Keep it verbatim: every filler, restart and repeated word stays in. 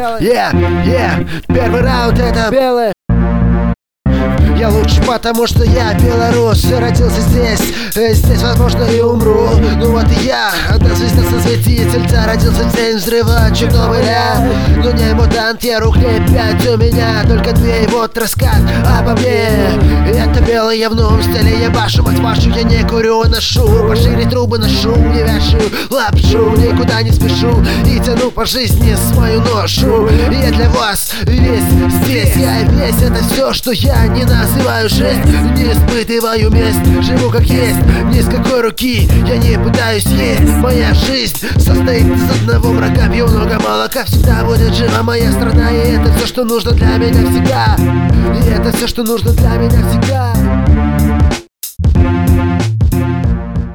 белый. Yeah, yeah, первый раунд это белый. Я лучше, потому что я белорус. Родился здесь, здесь, возможно, и умру. Ну вот и я, одна звезда светитель. Да, родился в день взрыва Чернобыля. Но не мутант, я рук не пять. У меня только две, и вот рассказ обо мне. Это белый, я в новом стиле. Я башу, мать вашу, я не курю, а ношу пошире трубы, ношу, не вяшу лапшу, никуда не спешу и тяну по жизни свою ношу. Я для вас весь здесь, я весь. Это все, что я не называю жизнь, не испытываю месть. Живу как есть, ни с какой руки я не пытаюсь есть. Моя жизнь состоит из одного врага. Пью много молока, всегда будет жива моя страна. И это все, что нужно для меня всегда. И это все, что нужно для меня всегда.